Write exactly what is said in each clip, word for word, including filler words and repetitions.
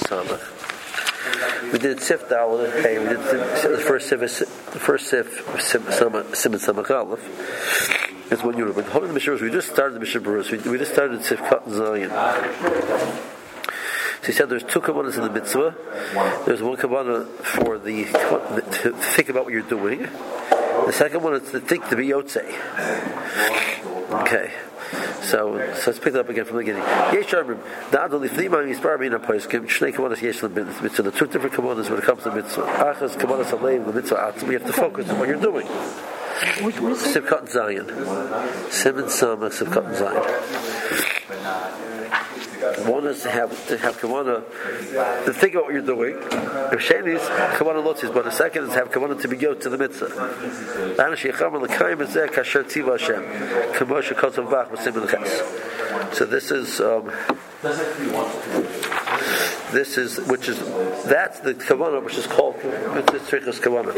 Samach. We did Sif Dalet. Hey, we did the first Sif, the first Sif, Simon Samach Aleph. It's one unit. But holding the Mishnah, we just started the Mishnah Berurah. We, we just started Sif Kat Zayin. So he said there's two kavanas in the mitzvah. There's one kavana for the to think about what you're doing. The second one is to think to be yotzei. Okay. So, so let's pick that up again from the beginning. Yesh Arbim, the Adol Ifnima Yispar Mina Poiskim, Shnei Kavanas Yesh Mitzvah. The two different kavanas when it comes to mitzvah. Achas Kavanas Aleim, the mitzvah Atzim. We have to focus on what you're doing. Sivkat Zayin. Simon Samach Sivkat Zayin. One is to have to have kavanah to think about what you're doing. If Sheni is kavanah lotzis, but the second is to have kavanah to be yot to the mitzvah. So this is um, this is which is that's the kavanah which is called mitzvah tzrichas kavanah.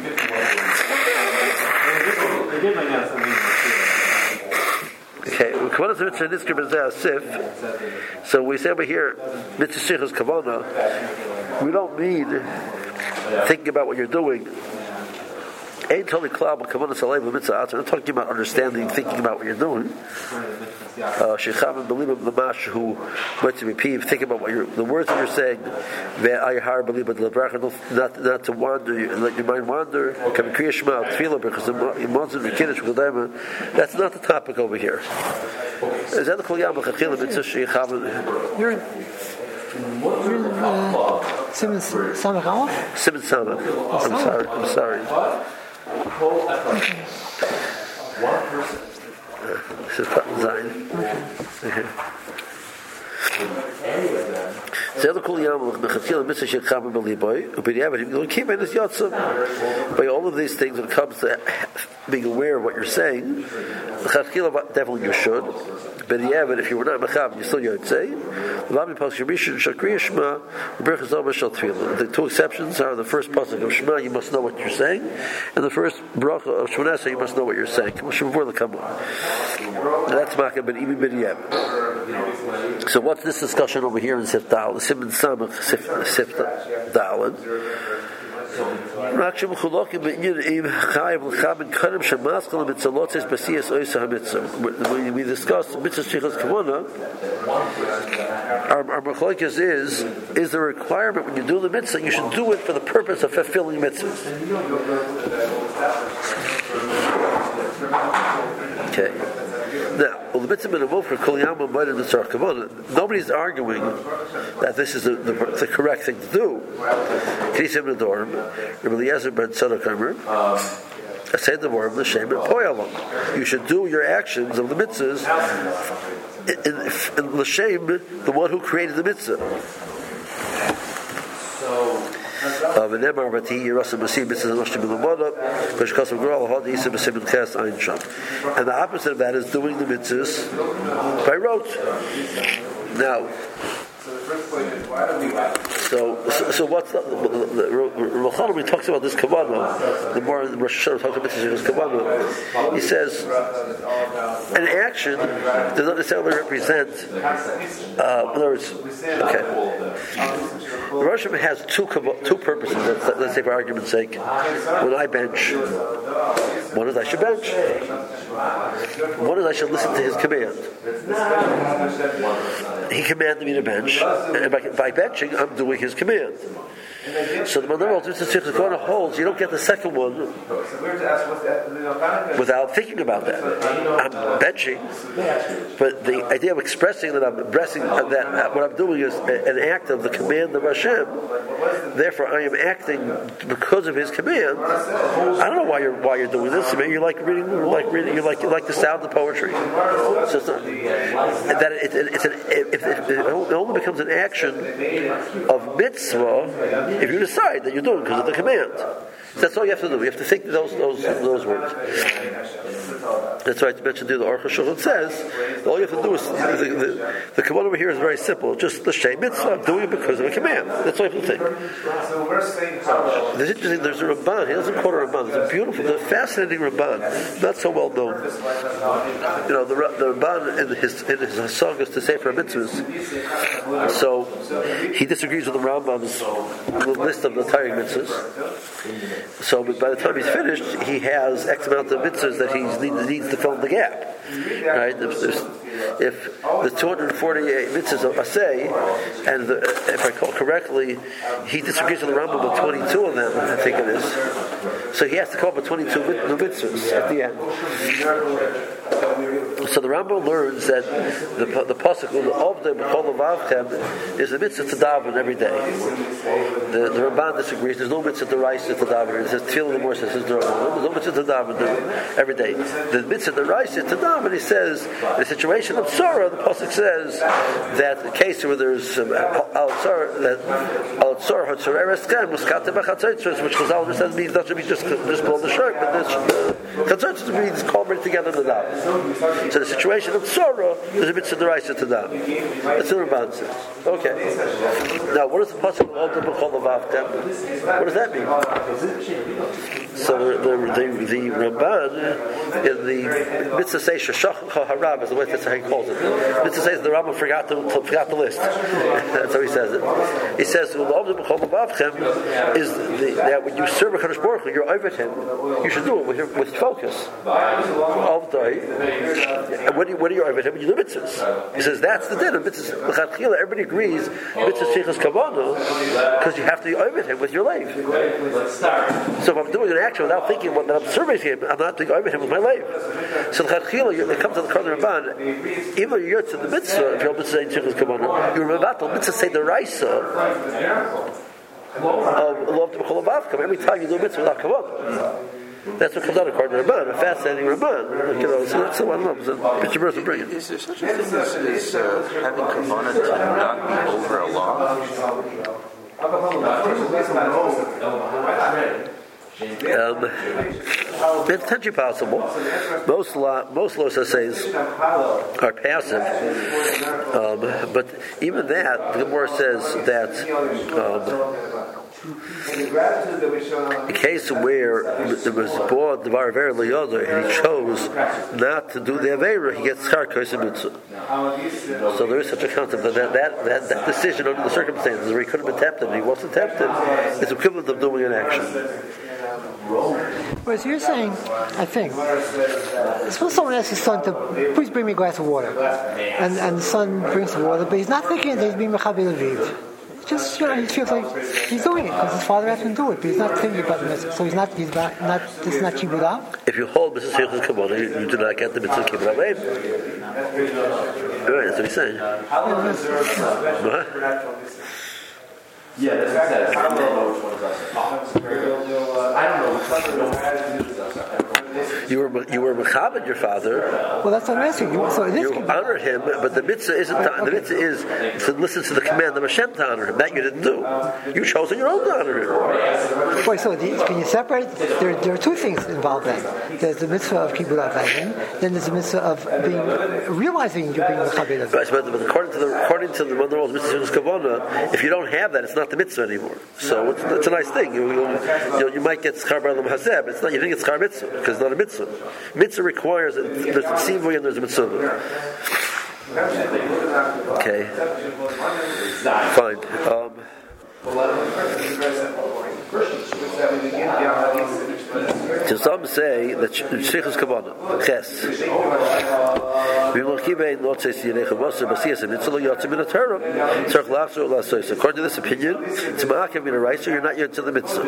Okay, so we say over here, mitzvah tzrichas kavanah. We don't mean thinking about what you're doing. Ain't totally cloud, but kavanah salayv mitzvah. We're not talking about understanding, thinking about what you're doing. Shecham and believe the mash who might be peeved. Think about what you're, the words that you're saying. Ve'ayhar believe but not not to wander and let your mind wander. Come kriya shema tefillah because imanzin v'kiddush v'daima. That's not the topic over here. Is that the kol yam v'chachila mitzvah shecham? You're in Simon Samach Aleph? Simon Samach. I'm sorry. I'm sorry. Okay. One person. This is Cotton Zion. By all of these things, when it comes to being aware of what you're saying, definitely you should. But if you were not mechav, you still you'd say. The two exceptions are the first pasuk of Shema, you must know what you're saying, and the first bracha of Shmoneh, you must know what you're saying. That's makah ben imi ben yem. So what's this discussion over here in Sif Dalet? Simon Samach Sif Dalet. When we discuss mitzvah tzrichas kavanah, our, our machlokes is is the requirement when you do the mitzvah, you should do it for the purpose of fulfilling mitzvahs. Okay. Now, well, the mitzvah minavov for kol yam u'mayda mitzvah kavanah. Nobody's arguing that this is the, the, the correct thing to do. K'nisem nedorim, Rabbi Eliezer ben Tzadok Omer, I said the word l'shem and poyalam. You should do your actions of the mitzvahs in, in, in l'shem, the one who created the mitzvah. And the opposite of that is doing the mitzvahs by rote. Now, so, so, so what's the, Rav Chaim talks about this kavanah, the more the Rosh Hashanah talks about this kavanah, he says an action does not necessarily represent uh, in other words, okay, the Rosh Hashanah has two two purposes. Let's, let's say for argument's sake, when I bench, one is I should bench, one is I should listen to his command. He commanded me to bench, and by, by benching, I'm doing his command. So the Manor holds you don't get the second one without thinking about that. I'm benching, but the idea of expressing that I'm addressing that what I'm doing is an act of the command of Hashem. Therefore, I am acting because of His command. I don't know why you're why you're doing this. I mean, you like reading, you like reading, you like you like the sound of poetry. So it's not, that it, it, it's an, it, it, it only becomes an action of mitzvah if you decide that you're doing it because of the command. So that's all you have to do. You have to think those those those words. That's right. To mention the Aruch HaShulchan says all you have to do is the the, the command over here is very simple. Just the Shem Mitzvah. I'm doing it because of a command. That's all you have to think. There's interesting. There's a Ramban. He doesn't quote a Ramban. It's a beautiful, the fascinating Ramban. Not so well known. You know, the the Ramban in his in his Hasagas to Sefer Mitzvahs. So he disagrees with the Rambam's list of the entire mitzvahs. So by the time he's finished, he has X amount of mitzvahs that he needs, needs to fill in the gap. Right? If there's, if the two hundred forty-eight mitzvahs of Asay, and the, if I recall correctly, he disagrees with the Rambam with twenty-two of them, I think it is. So he has to come up with twenty-two new mitzvahs at the end. So the Rambam learns that the the pasuk of the B'chol Levavchem is a mitzvah to daven every day. The, the Ramban disagrees. There's no mitzvah to raisa to daven. It says Tefillah the more says there's no mitzvah to daven every day. The mitzvah to raisa to daven, he says in a situation of sorrow, the pasuk says that the case where there's um, al tzar that al tzar hatzar ereskan muskate b'chatzitzos, which Chazal understands means not to be just just below the shirt, but this chatzitzos means combined together in the daven. So the situation of sorrow, there's a mitzvah deraisa to daven. That's what the Ramban says. Okay. Now, what is the pasuk of the B'chol Levavchem? What does that mean? So the the, the, the Ramban in the mitzvah says shashach harab is the way that's how he calls it. The mitzvah says the Rambam forgot to, to forgot the list. That's how he says it. He says the B'chol Levavchem is the, that when you serve a Kadosh Baruch Hu, you're over him. You should do it with, with focus. All the day. And when, you, when you're over him, you do mitzvahs. He says that's the din of mitzvahs. Everybody agrees mitzvahs sheichas kavana because you have to be over him with your life. So if I'm doing an action without thinking what I'm serving him, I'm not doing over him with my life. So the it comes to the Karna Ramban. Even you're to the mitzvah, if you're mitzvah sheichas kavana, you remember the mitzvah say the raisa of love to b'chol levavchem. Every time you do a mitzvah without kavana. That's what comes out according to Ramban, a fascinating Ramban. You know, so that's the one. I don't know. It's a picture birth to bring it. Is there such a thing as, as uh, having kavanah to not be over a law? Um, it's potentially possible. Most law, most laws essays are passive, um, but even that, the Gemara says that. Um, a case where there was bought the Var Avera L'Yodah and he chose not to do the Avera, he gets Schar Kosev Mitzvah. So there is such a concept that that, that, that, that decision under the circumstances where he could have been tempted and he wasn't tempted is equivalent of doing an action. Whereas you're saying, I think, suppose someone asks his son to please bring me a glass of water, and, and the son brings the water, but he's not thinking that he's being Mechaber Leviv. Just, you know, he feels like he's doing it because his father asked him to do it, but he's not thinking about the mitzvah. So he's not, he's not, not this is not kibbutz. If you hold mitzvah sheichas kavana, you, you do not get the mitzvah kibbutz. Right, that's what he's saying. What? Yeah, that's what it says. I don't know which one is us. I don't know. You were you were mechabed your father. Well, that's what I'm asking you. So you honored him, but the mitzvah isn't. To, okay. The mitzvah is to listen to the command of Hashem to honor him. That you didn't do. You chose on your own to honor him. Wait, so the, can you separate? There, there are two things involved then. There's the mitzvah of kibbutz avayim. Then there's the mitzvah of being realizing you're being mechabed. Right, but, but according to the according to the one of the rules, mitzvah is kavana. If you don't have that, it's not the mitzvah anymore. So it's, it's a nice thing. You, you, you, know, you might get schar b'alam hazeh, but it's not. You think it's schar mitzvah because it's not a mitzvah. Mitzvah requires that there's a tzivui and there's a mitzvah. Okay. Fine. Um, So some say that sheichas kavana ches. According to this opinion, it's ma'akev min a so you're not yet to the mitzvah.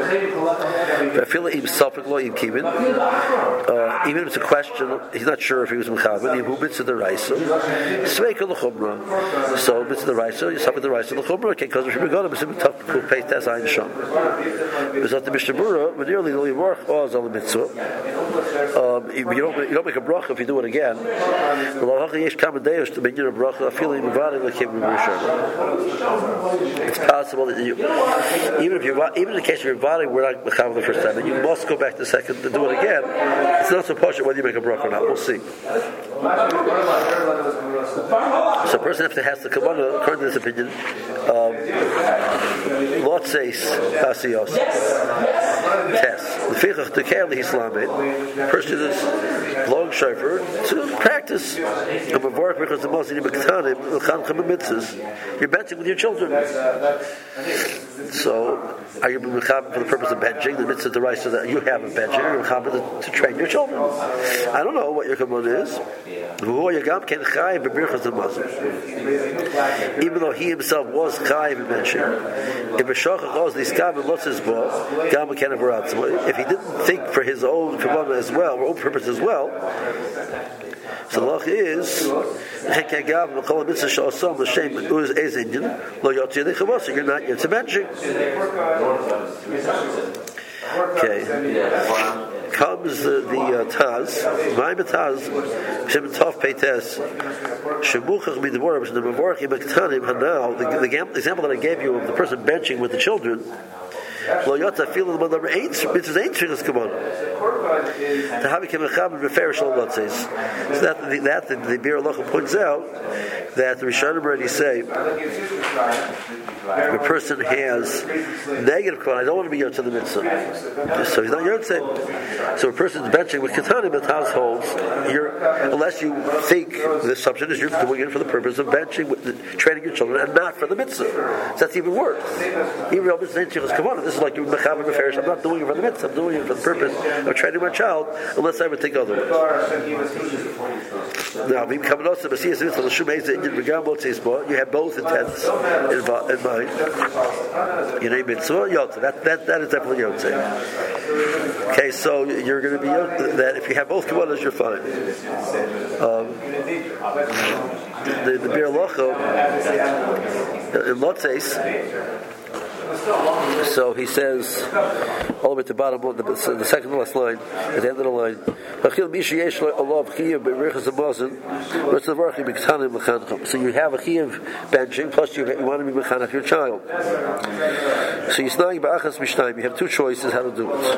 Uh, even if it's a question, he's not sure if he was mechaber. Who mitzvah the raisa? Sveika l'chumra. So mitzvah the raisa, you suffer the raisa l'chumra. Okay, because if you're going to be tough to pay test ein sham. But the mishnah berurah, when nearly the livarch oz on the mitzvah. Um, you, don't, you don't make a bracha if you do it again. It's possible that you, even if you're, even in the case of your body, we're not mechaber the first time, and you must go back the second to do it again. It's not so posh whether you make a bracha or not. We'll see. So a person after has to come on, according to this opinion, um, lotzeis asiyos test. The fichach to care the Islamed person is blowing shofar to practice. You're benching with your children. So, are you mechaber for the purpose of benching? The mitzvah the right so that you have a benching. You're mechaber to, to train your children. I don't know what your command is. Even though he himself was chayiv in benching, if he didn't think for his own command as well, or own purpose as well, so the law is you're not yet to benching. Okay. Comes the, the uh, Taz, Ma'im Taz, Shem Tov Peites, Shemuchach Midvorim, Shemuchach Imektanim, Hanal, the example that I gave you of the person benching with the children, Lo Yotza feeling the mother ain't mitzvahs ain't shirkas kavanah. To have become a chaber beferish all lotzes. So that the, that the, the Bir Halacha points out that the Rishonim already say if a person has negative kavanah, I don't want to be yotza the mitzvah, so he's not yotza. So a person's benching with katanim at households, you're unless you think the assumption is you're doing it for the purpose of benching, with the, training your children, and not for the mitzvah. So that's even worse. Even though mitzvah ain't shirkas kavanah, this is like mechaber beferish. I'm not doing it for the mitzvah. I'm doing it for the purpose of training my child, unless I would think otherwise. Now, you have both intents in mind. You know, mitzvah, yotze. That that that is definitely yotze. Okay, so you're going to be that if you have both kavanas, you're fine. Um, the the Bir Halacha in Lotzeis. So he says, all the way to the bottom, the, the second to last line, at the end of the line, so you have a chiyuv benching, plus you, you want to be mechanech your child. So you snag ba'achas mishnayim. You have two choices how to do it.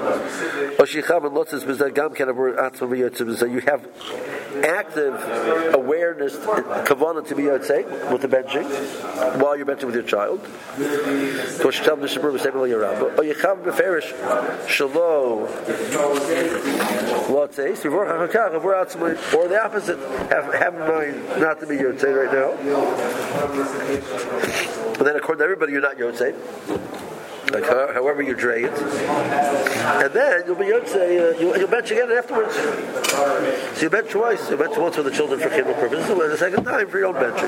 You have active awareness, kavanah to be yotzei with the benching while you're benching with your child. Or you have beferish shalo lotzeis or the opposite. Have have in mind not to be yotzei right now. But then according to everybody, you're not yotzei. Like however you drain it, and then you'll be yotzei. Uh, you'll, you'll bench again afterwards. So you bench twice. You bench once for the children for kiddush purposes, and the second time for your own benching.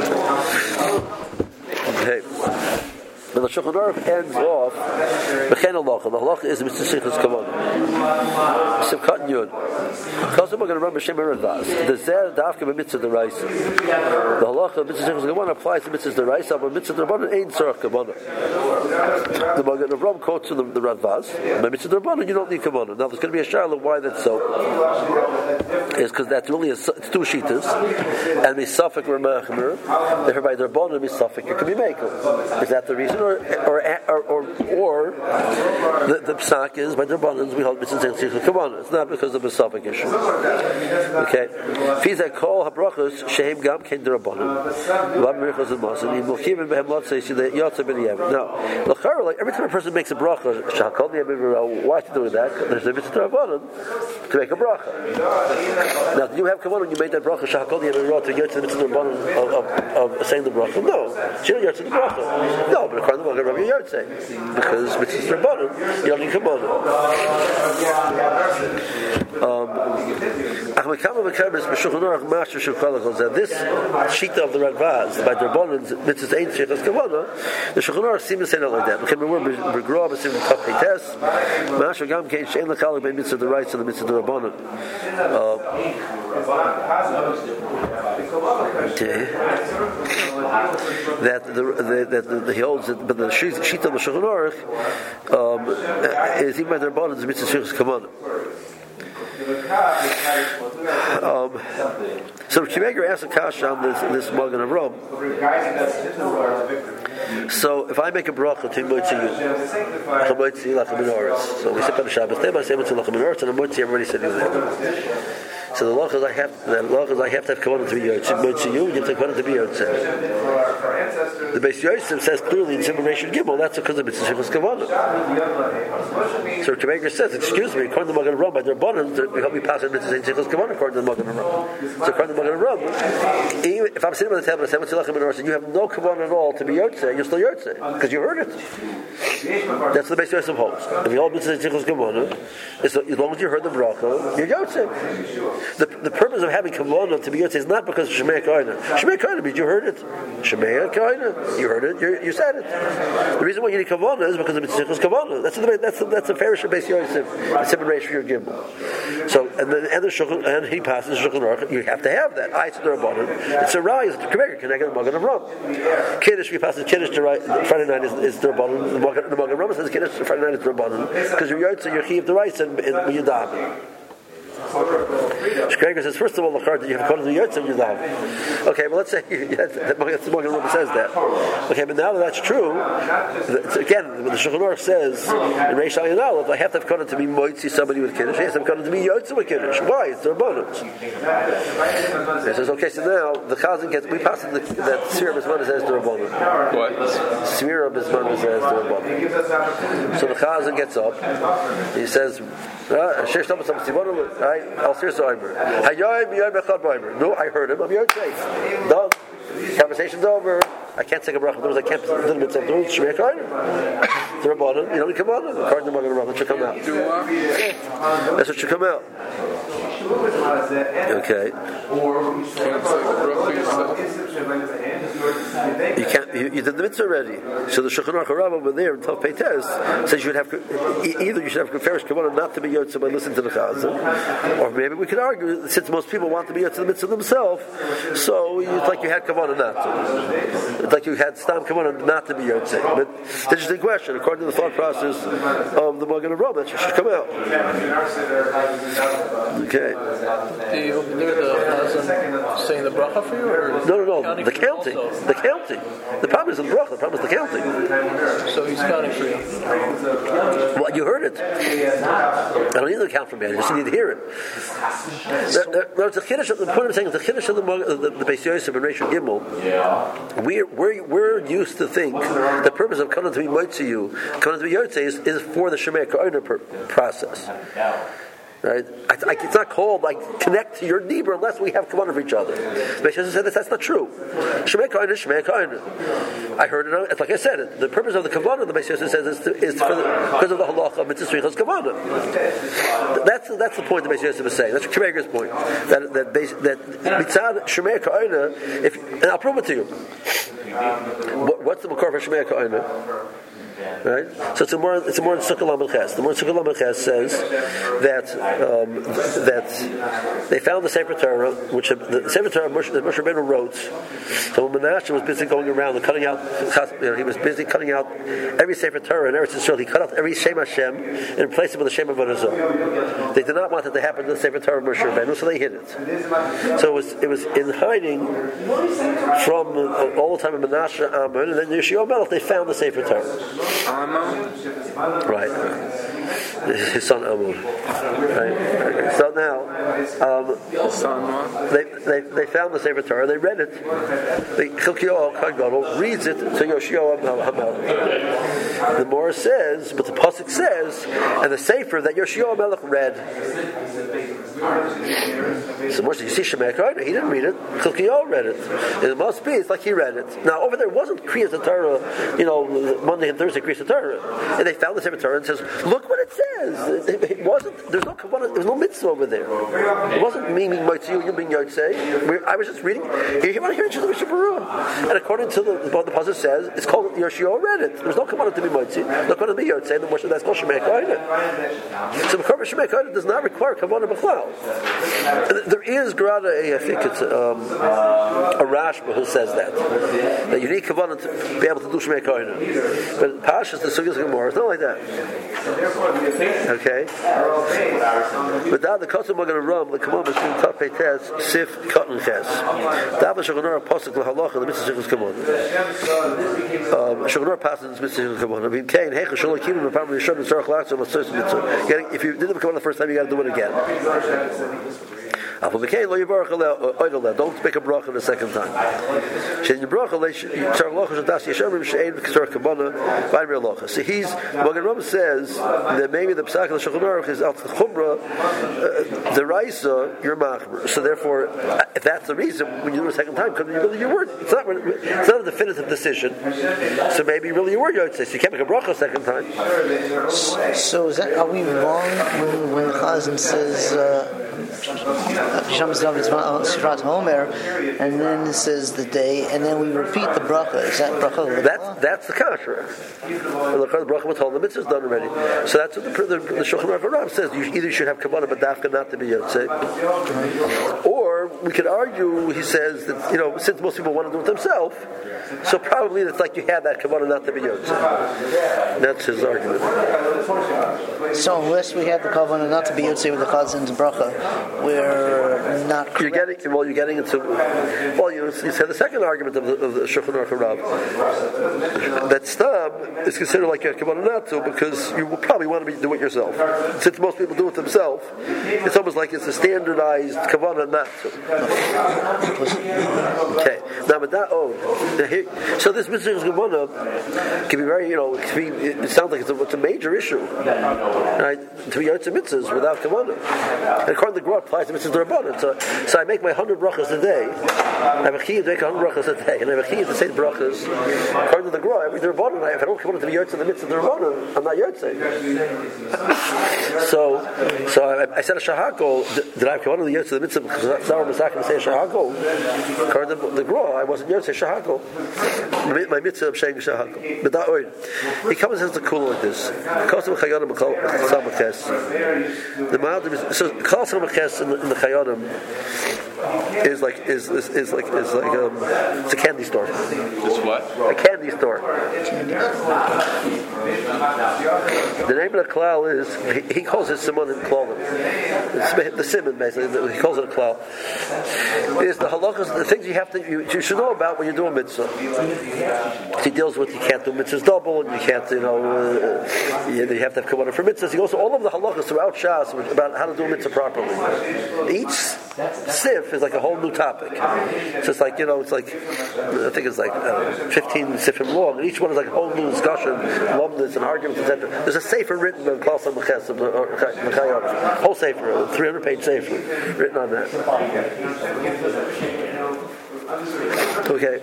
Okay. And the Shulchan Aruch ends off B'chen halacha. The halacha is mitzvah sichos kavanah. Simchat Yud. Because we're going to run b'shem eradvas. The zer dafka b'mitzvah deraisa. The halacha of mitzvah sichos kavanah applies to mitzvah deraisa, but mitzvah derabanan ain't tzarach kavanah. The Magen Avraham quotes from the, the Radvaz. By mitzvah derabanan you don't need kavanah. Now there's going to be a shaila why that's so. It's because that's really a, it's two shitas, and misafik or mechmer. Thereby derabanan misafik it can be makel. Is that the reason? Or or or or, or the, the psak is by the rabbanans we hold mitzvah sichos kavanah. It's not because of a suffix issue. Okay, fizak kol habrachos shehem gam ken derabanan. Lav merichos and masan. In mulchivim behem lotzei see the yotze ben yevim. Now, like every time a person makes a bracha, shakol niyavim. Why is he doing that? There's a mitzvah derabanan to make a bracha. Now, do you have kavanah when you made that bracha? Shakol niyavim to get to the mitzvah derabanan of, of, of saying the bracha. No, she don't yotze the bracha. No, but according to the Rabbi Yotzei, because mitzvah derabanan, you don't need kavanah. This shita of the Radvaz by the Rabbanan mitzvah ain't sheikhas kavanah. The Shulchan Aruch seems to say not like that. Okay, we're begrow b'sim top peites. Masha gam kein shein l'chalak by mitzvah the rights of the mitzvah derabanan. Okay, that the that the, he holds it, but the shita of the Shulchan Aruch um, is even by the Rabbanan the mitzvah sheikhas kavanah. Um, so Shmeger asked a kasha on this this Magen Avraham. So if I make a bracha to Motzi you, Motzi Lachem Menorahs. So we sit on the Shabbos day, I say Motzi Lachem Menorahs, and Motzi everybody sitting there. So the law is I have the law is I have to have kavanah to be yotzei. Motzi you, you have to have kavanah to be yotzei. The Beis Yosef says clearly in Simon Rishon Gimel that's because of mitzvah kavanah. So Shmeger says, excuse me, according to Magen Avraham, by their bonus, they help me pass it mitzvah kavanah according to Magen Avraham. So according to Magen Avraham, if I'm sitting on the table and I say Motzi Lachem Menorahs, and you have no kavanah at all to be yotzei, you're still yotzei because you heard it. That's the Beis Yosef holds. If you hold mitzvah kavanah, as long as you heard the bracha, you're yotzei. The, the purpose of having kavanah to be yotzei is not because of Shemei Koina. Shemei Koina means you heard it. Shemei Koina, you heard it, you, you said it. The reason why you need kavanah is because of mitzvah kavanah. That's the that's the, that's the fairish of Beis Yosef. It's seven race for your gimel. So and then and the shulchan and he passes shulchan aruch. You have to have that. I said rabbanon. It's a rai. It's a kaveri. Can I get a Magen Avraham? Kiddush we pass the kiddush to right. Friday night is is the rabbanon. The Magen Avraham says kiddush Friday night is the rabbanon because you're yotzei you're chiv the rice and when you daven. Shkreger says, first of all, that you have to the Yotze and you daven. Okay, well, let's say that Magen Avraham says that. Okay, but now that that's true, again, when the Shulchan Aruch says in Reish Ayin Aleph, I have to have kavanah to be moitzi somebody with kiddush. I have to have kavanah to be Yotze with kiddush. Why? It's their bonus. He says, okay, so now the Chazan gets we pass the, that Svirah Bismana says the Rabbanon. What? Svirah Bismana says the Rabbanon. So the Chazan gets up. He says. Shesh Thomas Simon, I'll see you Omer. Hayom Yom Echad Omer. No, I heard him. I'm yotzei. Done. Conversation's over. I can't take a bracha. I can't do the mitzvah. Do Shemei Koina. The Rabbanon. You don't come out. According to Magen Avraham, it should come out. That's what should come out. Okay. You can't. You, you did the mitzvah already. So the Shulchan Aruch Rav over there in Tov Peites says you should have either you should have Ferish Kavanah not to be yotzei by listening to the Chazan, or maybe we could argue since most people want to be yotzei the mitzvah themselves, so it's like you had Kavanah not to. It's like you had Stam Kavanah not to be yotzei. But it's an interesting question. According to the thought process of the Magen Avraham, that should come out. Okay. Do you do the Chazan saying the bracha for you? Or no, no, no. The counting. Also? The counting. The problem isn't the bracha. The problem is the counting. So he's counting for you. Well, you heard it. I don't need to count for me. I just need to hear it. The, the, the, chiddush, the point I'm saying is the chiddush of the, the, the Beis Yosef and Rishon Gimel. We're, we're, we're used to think the purpose of kavanah to be moitzi you, kavanah to be yotzei is, is for the Shemei Koina process. Right? I, I, it's not called like connect to your neighbor unless we have kavanah for each other. The Beis Yosef said that that's not true. Shemei Koina is Shemei Koina. I heard it. It's like I said it. The purpose of the kavanah, the Beis Yosef says, is, to, is for the, because of the halacha of mitzvah srichas kavanah. That's that's the point the Beis Yosef is saying. That's Shmeger's point. That that base, that mitzad Shemei Koina. If and I'll prove it to you. What, what's the makor for Shemei Koina? Right, so it's a more it's a more Sukkah Lamed Ches. The more Sukkah Lamed Ches says that um, that they found the Sefer Torah, which the Sefer Torah Moshe, that Moshe Rabbeinu wrote. So when Menashe was busy going around and cutting out, you know, he was busy cutting out every Sefer Torah in Eretz Yisrael. He cut out every Shem Hashem and replaced it with the Shem Avodah Zarah. They did not want it to happen to the Sefer Torah of Moshe Rabbeinu, so they hid it. So it was it was in hiding from uh, all the time of Menashe Amon, and then Yeshua Melech they found the Sefer Torah. Right, his son Amon. Right. So now, um, they, they they found the Sefer Torah. They read it. The Chilkiyahu Kohen Gadol reads it to Yoshio Hamelech. The Morah says, but the pasuk says, and the Sefer that Yoshio Hamelech read. So Moshe, you see Shemei Koina, he didn't read it. Chilkiyahu read it. It must be. It's like he read it. Now over there wasn't Kriyas Torah, you know, Monday and Thursday Kriyas Torah, and they found the Sefer Torah and says, look what it says. It, it wasn't. There's no kavanah. There's no mitzvah over there. It wasn't me being moitzi, you being yotzei. I was just reading. You want to hear it? And according to the, what the pasuk says, it's called Yoshio read it. There's no kavanah to be moitzi. Yotzi. Not going to be Yotzi. The Moshe that's called Shemei Kohen. So Mekorban Shemei Kohen does not require Kavanah B'chlal. There is Grada, I think it's um, a Rashba who says that that you need Kavanah to be able to do Shemei Kohen. But Pashas the Sugyas Gemara, it's not like that. Okay. But now the Kotzim are going to run the Kamon between Tapei Tes, Sif, Cotton Ches. That was Shogunor Apostle Halacha, the Mitzvah Shechus Kamon. Shogunor passes the Mitzvah Shechus Kamon. I mean, Kain, Hecha, Shalom, Kinim, and Pamela Yishon, and Sarach Lachzer, and Lassos Mitzvah. If you didn't come on the first time, you got to do it again. Don't make a bracha the second time. So he's, Magen Rambam says that maybe the Pesach of the Shulchan Aruch is al chumra, the Raisa, you're machmer. So therefore, if that's the reason, when you do it a second time, because you really you were, it's not, it's not a definitive decision. So maybe really you were Yotzei. So you can't make a bracha a second time. So is that, are we wrong when, when the Chazan says uh, Homer, and then it says the day, and then we repeat the bracha? Is that bracha? That's that's the kasher. The bracha with all the mitzvahs done already. So that's what the the, the Shulchan Aruch says. You either should have kavanah but dafka not to be yotzei, or we could argue. He says that you know since most people want to do it themselves, so probably it's like you have that kavanah not to be yotzei. That's his argument. So unless we have the kavanah not to be yotzei with the chazan's bracha, we're not correct. You're getting well. You're getting into well. You, you said the second argument of the, of the Shulchan Aruch Rav that stam is considered like a kavanah not to because you will probably want to be, do it yourself. Since most people do it themselves, it's almost like it's a standardized kavanah not to. Okay. Now, but that oh, so this mitzvah kavanah can be very you know it, be, it sounds like it's a, it's a major issue, right? To be yotzei mitzvahs without kavanah, and according to the Gemara applies to mitzvahs d'Rabbanan. So, so I make my hundred brachas a day. I have a chiyuv to make a hundred brachas a day, and I have a chiyuv to say the brachas. According to the Gemara, every d'Rabbanan, if I don't come to be yotzei in the mitzvah d'Rabbanan, I'm not yotzei. So, so I, I said a shahakol. Did I come to the yotzei in the mitzvah because Zara Masak and say a shahakol? According to the Gemara, I wasn't yotzei shahakol. My mitzvah of saying shahakol. But that way, he comes and says the cool like this. Kosim chayonim kol samaches. The ma'adim so kol samaches in the chayonim is like is is, is like is like um, it's a candy store. It's what? A candy store. The name of the klal is he, he calls it simon and klolim. It's the simon basically. He calls it a klal. Is the halachas the things you have to you, you should know about when you're doing mitzvah. He deals with you can't do mitzvahs double and you can't you know uh, you, you have to have kavanah for mitzvahs. He goes to all of the halachas throughout Shas about how to do a mitzvah properly. Each sif is like a whole new topic. So it's like, you know, it's like, I think it's like uh, fifteen sifim long, and each one is like a whole new discussion, lumdus and arguments, et cetera. There's a sefer written on Klal Samaches, whole sefer, a three hundred page sefer written on that. Okay.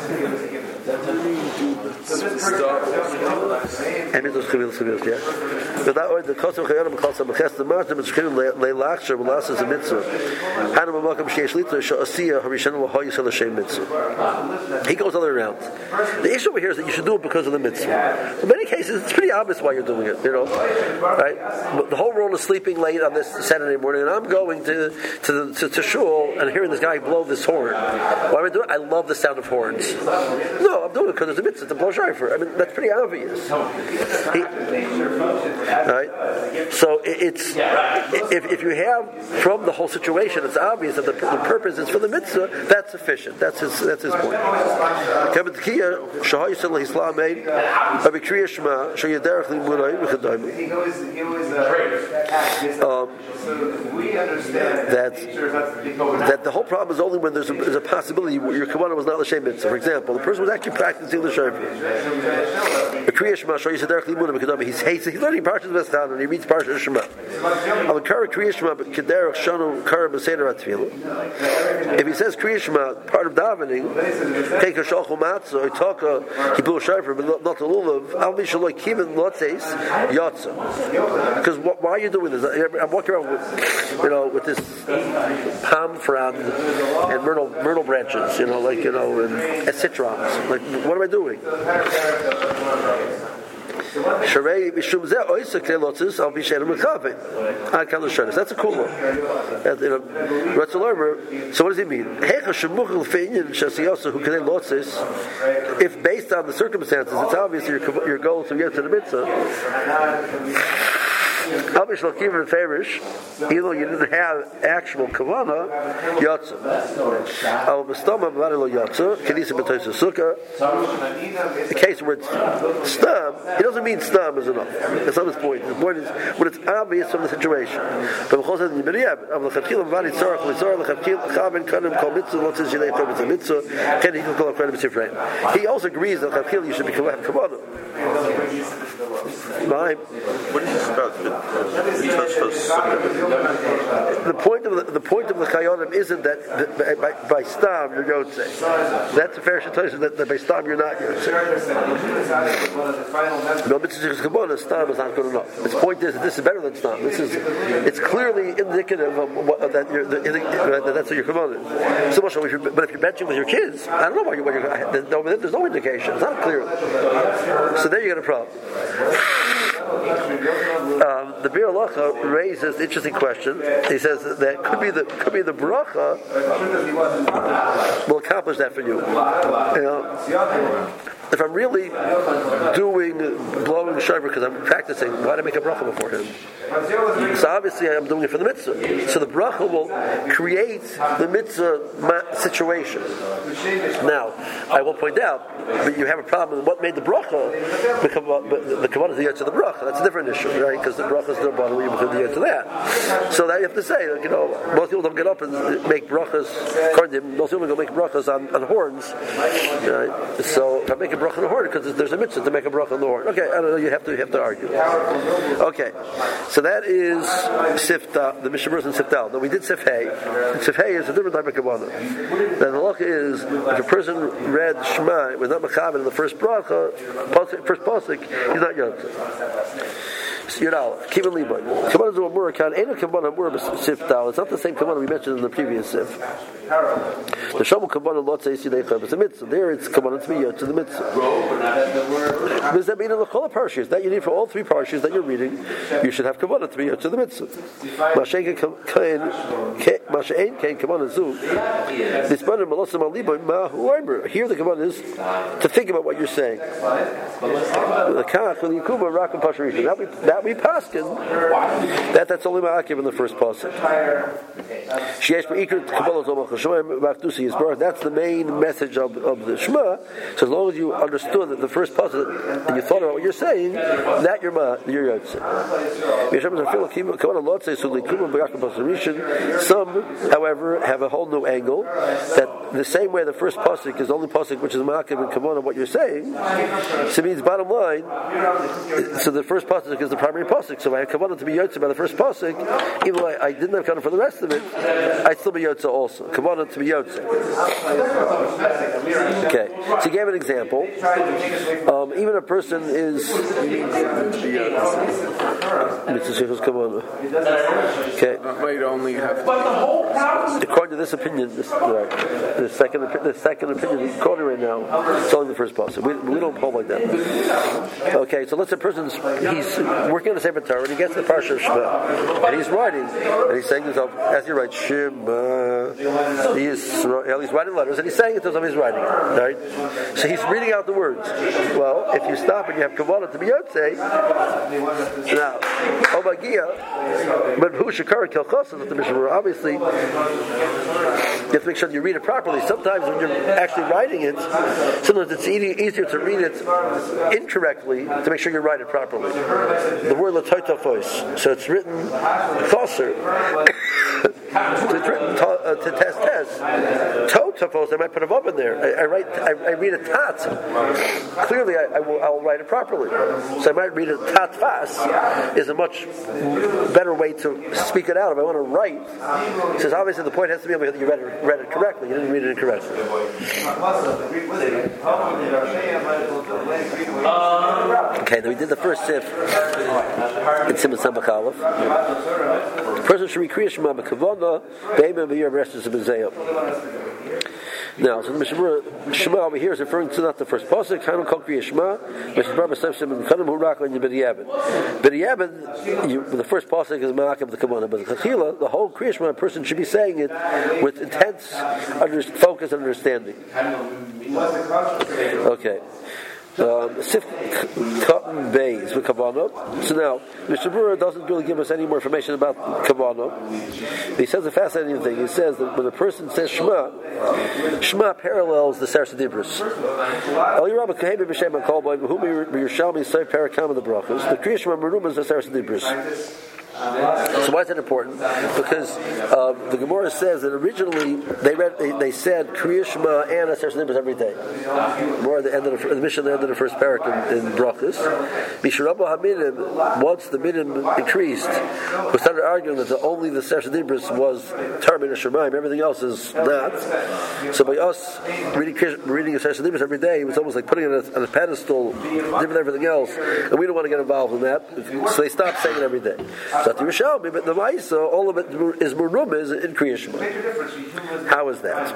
And it was Chivil Chivil, yeah. But that way, the Kosim Chayonim Klal Samaches, the Martin is Chivil Leilachsher, Velas is a mitzvah. Hanam Amakam Sheish Litra, Sha'asiyah, Harishan L'hoyis HaLashem mitzvah. He goes all the way around. The issue over here is that you should do it because of the mitzvah. In many cases, it's pretty obvious why you're doing it, you know. Right? But the whole world is sleeping late on this Saturday morning, and I'm going to to, the, to, to shul and hearing this guy blow this horn. Why am I doing it? I love the sound of horns. No, I'm doing it because it's a mitzvah to blow shofar. I mean, that's pretty obvious. He, right? So it's if if you have from the whole situation, it's obvious that the, the purpose is for the mitzvah. That's sufficient. That's his that's his point. Um, that that the whole problem is only when there's a, there's a possibility your kavanah was not l'shem mitzvah. For example, the person was actually practicing the shofar. The Kriya Shema show you derech limudim because he's he's learning Parshas V'Estan and he reads Parshas Shema. Al Kara Kriya Shema kederech shanu kara b'seder atfilu. If he says Kriya Shema, part of davening, keka shalchu matzah or taka kibul shofar but not the lulav. Al mishaloi kiven lotzeis yotza. Because why are you doing this? I'm walking around with, you know, with this palm frond and myrtle myrtle branches, you know, like you know, and citrons. Like, what am I doing? Sharei Mishum Zeh Oisa Klei Lotzis Al Bishem Mekaveh. Ad Kan L'Shonis. That's a cool one. You know, so what does he mean? Hecha Shemuchel Fe'inyin Shasiyosa Hu Klei Lotzis. If based on the circumstances, it's obvious your your goal to get to the mitzvah. Even though you didn't have actual kavana, yatsa. Al b'stama b'vada lo yatsa. Kenisa b'toysa sukkah. The case where it's stam, it doesn't mean stam is enough. That's not his point. His point is when it's obvious from the situation. But b'chol says in Yibiriyah, av l'chatchil b'vadi tzarach l'tzarach l'chatchil chaven kanem kol mitzvah l'tzis yilei kol mitzvah mitzvah ken he kol kol mitzvah. He also agrees that l'chatchil you should be have kavana. What is this about? The point of the, the point of the chayonim isn't that, that by, by, by stam you're yotze. That's a fair shatosh that, that by stam you're not yotze. No mitzvah kabbalah stam is not good enough. Its point is that this is better than stam. This is it's clearly indicative of what, of that you're the, that that's what your kabbalah is. So much so if you're, but if you're benching with your kids, I don't know why you're. Why you're there's, no, there's no indication. It's not clear. So there you got a problem. Um, the Bir Halacha raises an interesting question. He says that could be the could be the bracha will accomplish that for you. You know, if I'm really doing blowing the shofar because I'm practicing, why do I make a bracha before him? So obviously I'm doing it for the mitzvah. So the bracha will create the mitzvah situation. Now, I will point out that you have a problem with what made the bracha become the kavanah to the to the bracha. That's a different issue, right? Because the bracha is no bottom, you become the to that. So that you have to say, like, you know, most people don't get up and make brachas. According to him, most people don't make brachas on, on horns. Right? So if I make a bracha on the horn, because there's a mitzvah to make a bracha on the horn. Okay, I don't know. You have to you have to argue. Okay, so that is sifta. The Mishnah verse in siftal. Now we did sifhei. Sifhei is a different type of kavanah. Then the halacha is if a person read Shema, it was not mechavan in the first bracha, first pasuk, he's not yotze. Yud Aleph, Kivan Liban. Kavanah zu Amur Kan, Eino Kavanah Amur Siftal. It's not the same Kavanah we mentioned in the previous Sif. The Shamu Kavanah Lot Seis Yidei Chav. It's a mitzvah. There it's Kavanah to be yotze the mitzvah. Does that mean in the Chol parshas that you need for all three parshas that you're reading, you should have Kavanah to be yotze the mitzvah? Mashein Kain Kavanah Zu. This Banim Malosam Aliban Ma Huaymer. Here the Kavanah is to think about what you're saying. The Kach when Yikuba Rakim Pasharisha. That we that we paskin that that's only ma'akiv in the first pasuk. That's the main message of, of the Shema. So as long as you understood that the first pasuk and you thought about what you're saying, that you're ma you're yotze. Some, however, have a whole new angle that the same way the first pasuk is the only pasuk which is ma'akiv and kavanah of what you're saying. So it means bottom line. So the first pasuk is the primary pasuk. So if I had kavanah to be yotze by the first pasuk, even though I, I didn't have kavanah for the rest of it, I'd still be yotze also. Kavanah to be yotze. Okay. So he gave an example. Um, even a person is okay. Might only have. According to this opinion, this, right, the second the second opinion quoted right now, it's only the first pasuk. We, we don't hold like that. Okay. So let's say a person's he's working on the Sefer Torah and he gets the parsha of Shema and he's writing and he's saying to himself as he writes Shema, he is he's writing letters and he's saying it to himself. He's writing it, right? So he's reading out the words. Well, if you stop and you have kavanah to be yotze, now obagia, but who shakara kelchos is the Mishnah. Obviously, you have to make sure you read it properly. Sometimes when you're actually writing it, sometimes it's easier to read it incorrectly to make sure you write it properly. The word latoitafos, so it's written choser. It's written to, uh, to test test. Totafos, I might put a vav in there. I, I write, I, I read a tat. Clearly, I, I will, I will write it properly. So I might read a tat fas is a much better way to speak it out. If I want to write, it says obviously the point has to be that you read it, read it correctly. You didn't read it incorrectly. Okay, then we did the first sif in Simon Samach Aleph. The person should recreate Shema B'Kavana, Be'emem V'Yer Reshes of B'Zeyam. Now, so the Mishnah Shema over here is referring to not the first pasuk. Kainu kol kriya Shema. Mishnah Berurah Mesefsim and Kanim Hurak on B'Diavad. B'Diavad, the first pasuk is Ma'akev the Kavanah, but the Chachila, the whole kriya Shema, a person should be saying it with intense under, focus and understanding. Okay. Um, Sif Cotton Bays with Kavanah. So now, Mishnah Berurah doesn't really give us any more information about Kavanah. He says a fascinating thing. He says that when a person says Shema, Shema parallels the Seres Dibros. Eli Rabba Kahebe B'Shem HaKol B'Yim Hu B'Yerushalmi Soy Parakam of the Brachos. The Kriya Shema Meruma is the Seres Dibros. So why is that important? Because uh, the Gemara says that originally they read, they, they said Kriya Shema and Seres Dibros every day. More at the end of the, the mission, the end of the first parak in, in Brachos. Mishurabba Hamidim, once the midim increased, we started arguing that the, only the Seres Dibros was Tarmin Shemaim, everything else is not. So by us reading reading Seres Dibros every day, it was almost like putting it on a, on a pedestal, different than everything else, and we don't want to get involved in that. So they stopped saying it every day. So the Yerushalmi, but the Ma'isa, all of it is Meruma, is in Kriya Shema. How is that?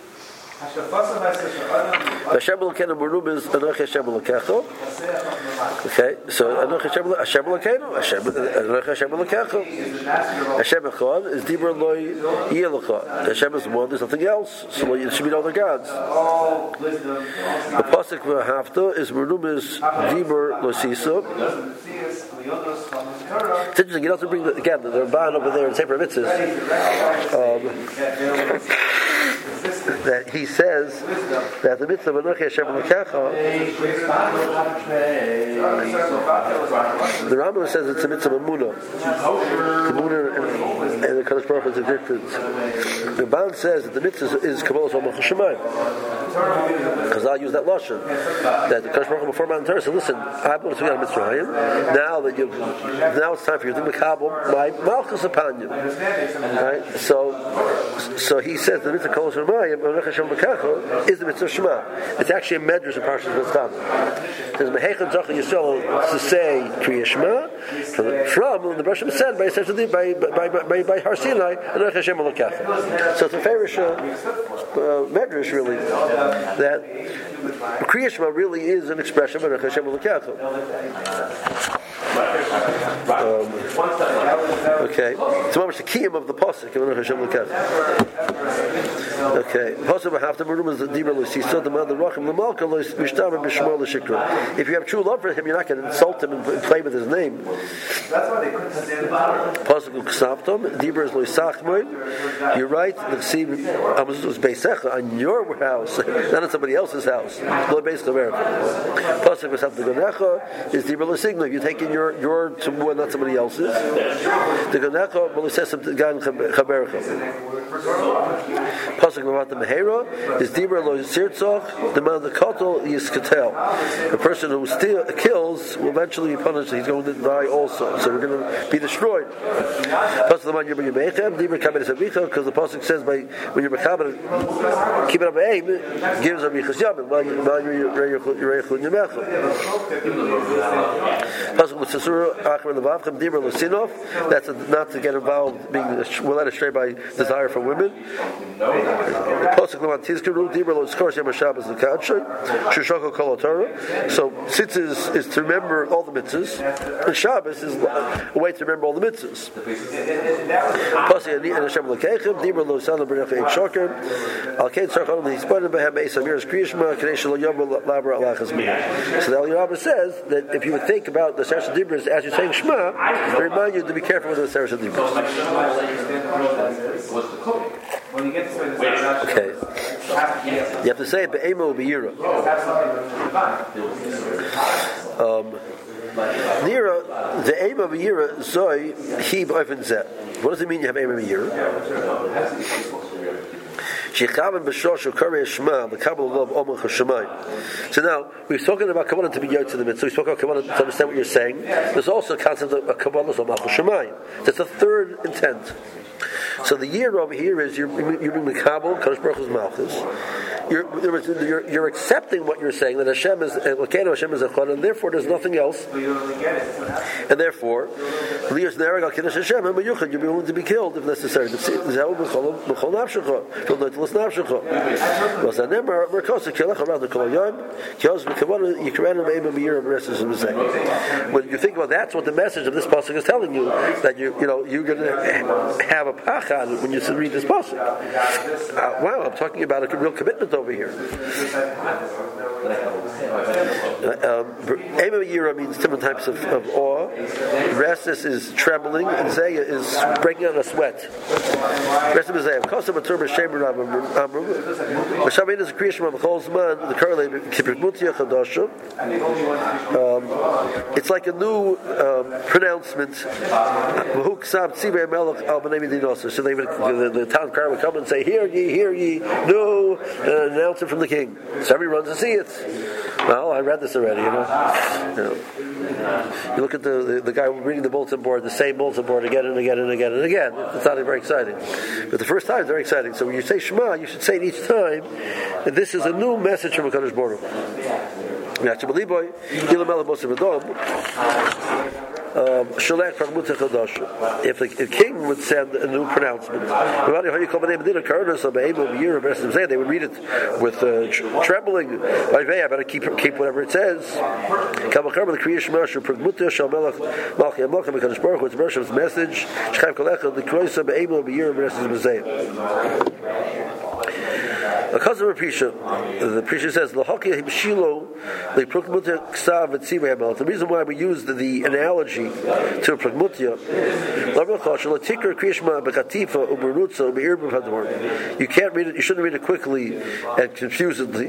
Hashem Elokeinu Meruma is Anochi Hashem Elokecho. Okay, so Anochi Hashem Elokeinu, Anochi Hashem Elokecho. Hashem Echad is Dibur Loi Yelecha. Hashem is one, there's nothing else, so it should be no other gods. The pasuk V'Hafta is Meruma is Dibur Losisa. It's interesting, you don't have to bring the, again, the Ramban over there in Sefer Mitzvahs, um, that he says that the mitzvah of Anochi Hashem Elokecha, the Rambam says it's a mitzvah of Emunah. The Emunah and, and the Kadosh Baruch Hu is a difference. The Ramban says that the mitzvah is Kabbalah Malchus Shemayim. Because I'll use that lashon that the Kadosh Baruch Hu before Mount Torah said, listen, I'm going to take out a Mitzrayim. Now that you, now it's time for you to Mekabel my Malchus upon you. Right? So, so he says the mitzvah Kol Shemayim Anochi Hashem Elokecha is the mitzvah Shema. It's actually a medrash in Parshas Vayishlach. It says Mehechan Zocha Yisrael to say Kriya Shema from, from the Brashim said by by by by, by Har Sinai Anochi Hashem Elokecha. So it's a fairish uh, uh, medrash really that Kriya Shema really is an expression of Anochi Hashem Elokecha. Um, okay, so much the kiyum of the pasuk of Anochi Hashem Elokecha. Okay, pasuk have to remember the dibur l'sisa the mother rachim l'malka l'mishtamer b'shmor l'shikra. If you have true love for him, you're not going to insult him and play with his name. Pasuk l'ksavtom dibur is lo'isachmoy. You're right. The ksiv was beisecha on your house, not on somebody else's house. Lo beis l'America. Pasuk l'ksavtom gonecha is dibur l'signo. You're taking your your to not somebody else's. The gonecha l'sesem gan chabercha. Pasuk about the Mehera is Dibur Lo Sirtzach, the man of the Kotel Yiskatel. The person who steal, kills will eventually be punished, he's going to die also. So we're going to be destroyed. Pasuk the man Yibur Yimechem, Dibur Kabed Savicha, because the Pasuk says by when you're Mechabed, keep it up aim, gives a Richas Yamin, while you're Reichun Yimechem. Pasuk with Sisura, Achmer Levavchem, Dibur Lo Sinov, that's not to get involved, being led astray by desire for women. So Tzitz is, is to remember all the mitzvahs, and Shabbos is a way to remember all the mitzvahs. So the Eli Rabba says that if you would think about the Seres Dibros as you're saying Shema, they remind you to be careful with the Seres Dibros. Okay. You have to say it be'emo be'yira. Um, Nira, the aim of be'yira zoi hi b'ofen zeh. What does it mean you have aim of be'yira? So now we've spoken about Kabbalah to be yod to the mitzvah. We spoke about Kabbalah to understand what you're saying. There's also a concept of Kabbalah of Malchus Shemayim. That's the third intent. So the year over here is you're, you're being Mekabel, Kadosh Baruch Hu's Malchus, you're, you're, you're accepting what you're saying, that Hashem is Elokeinu, Hashem is Echad, and therefore there's nothing else. And therefore, you'll be willing to be killed if necessary. When you think about that's what the message of this pasuk is telling you, that you you know you're going to have a pachad when you read this pasuk. Uh, wow, I'm talking about a real commitment over here. Ema Yira means different types of, of awe. Restless is trembling, and Zaya is breaking out a sweat. Restless is Zaya. Kosom Atur B'Shem Amru. V'Shamin is a creation of the Cholzman, the Karle Kiprikmutia Chadasha. It's like a new um, pronouncement. So they would, the, the town crier would come and say, "Hear ye, hear ye, no," and announce it from the king. So everybody runs to see it. Well, I read this already, you know. You, know. You look at the, the the guy reading the bulletin board, the same bulletin board again and again and again and again. It's not very exciting, but the first time is very exciting. So when you say Shema, you should say it each time. And this is a new message from HaKadosh Baruch Hu. Um, if the if king would send a new pronouncement, they would read it with uh, trembling. I better keep keep whatever it says. The creation His message. A cousin of Prisha, the Prisha says, the reason why we use the, the analogy to a pragmutya, you can't read it, you shouldn't read it quickly and confusedly.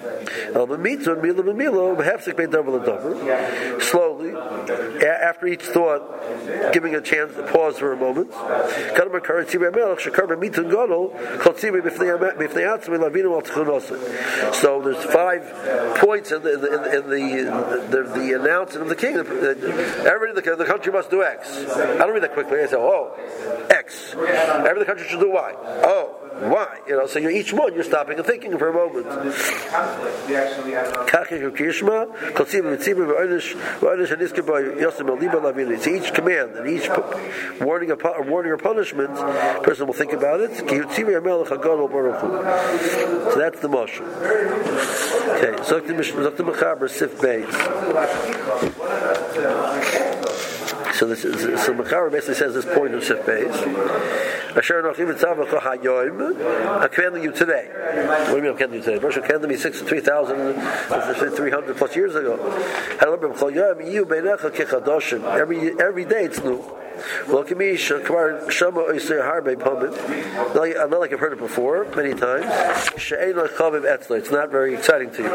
Slowly, after each thought, giving a chance to pause for a moment. So there's five points in the in the, in the, the, the announcement of the king. Everybody in the, the country must do X. I don't read that quickly. I say, oh, X. Everybody in the country should do Y. Oh, why? You know, so you're each one, you're stopping and thinking for a moment. It's each command and each warning or, warning or punishment, the person will think about it. So that's the motion. Okay, Zokti Mechaber Sif Beis. So this is, so Mechaber basically says this point of Sif Beis. I'm commanding you today. What do you mean I'm commanding you today? Moshe commanded me six three thousand three hundred plus years ago. Every every day it's new. I'm not like I've heard it before many times. It's not very exciting to you.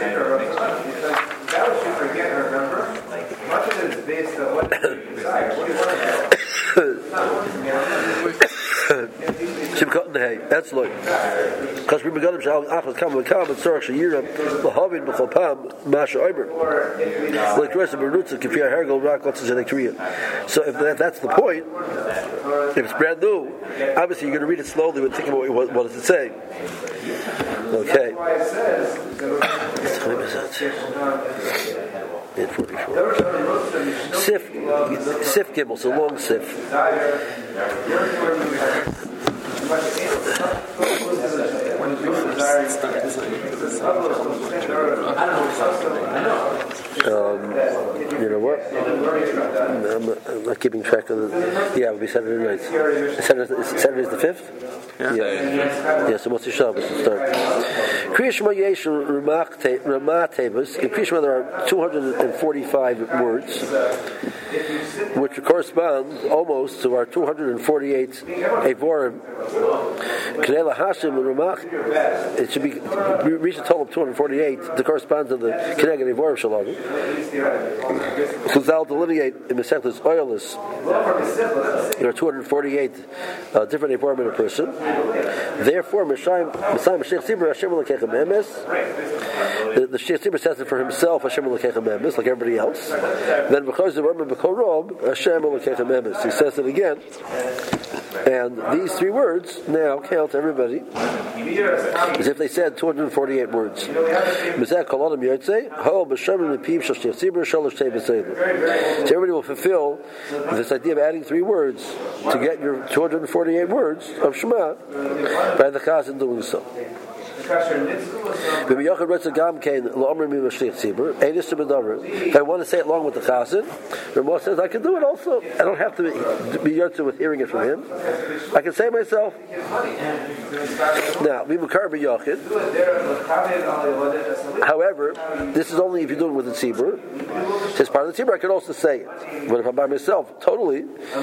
That's like because we began to achas kam lekam and sorach sheyira lahavin b'chopam masha omer like the rest of berutza kifia hergel rak lots of kriya. So if that, that's the point, if it's brand new, obviously you're going to read it slowly but think about what, what is it saying. Okay. What time is that? eight forty-four. Sif, Sif Gimel, so long Sif. Um, you know what? I'm not, I'm not keeping track of the. Yeah, it will be Saturday night. Saturday, Saturday's the fifth? Yeah. Yeah. Yeah, so what's the Shabbos to start? Kriya Shema Yesh Ramah Tevus. In Kriya Shema there are two hundred forty-five words, which correspond almost to our two hundred forty-eight Evorim. Knela Hashim Ramach. It should be reach a total of two hundred forty-eight to correspond to the Keneged Evorim Shalom. Chazal delineate in Masechtas Oilus. There are two hundred forty-eight uh, different Evorim in a person. Therefore, Messiah Mashiach Tzibur Hashem Elokechem Emes. The the Shech Tzibur says it for himself, Hashem Elokechem Emes, like everybody else. Then because the Roman B'Kol Rob, Hashem Elokechem Emes. He says it again. And these three words now count everybody as if they said two hundred forty-eight words. So everybody will fulfill this idea of adding three words to get your two hundred forty-eight words of Shema by the Chaz in doing so. If I want to say it along with the Chazan, Ramah says I can do it also. I don't have to be yotze with hearing it from him. I can say it myself. Now, however, this is only if you do it with the tzibur. As part of the tzibur, I can also say it. But if I'm by myself, totally,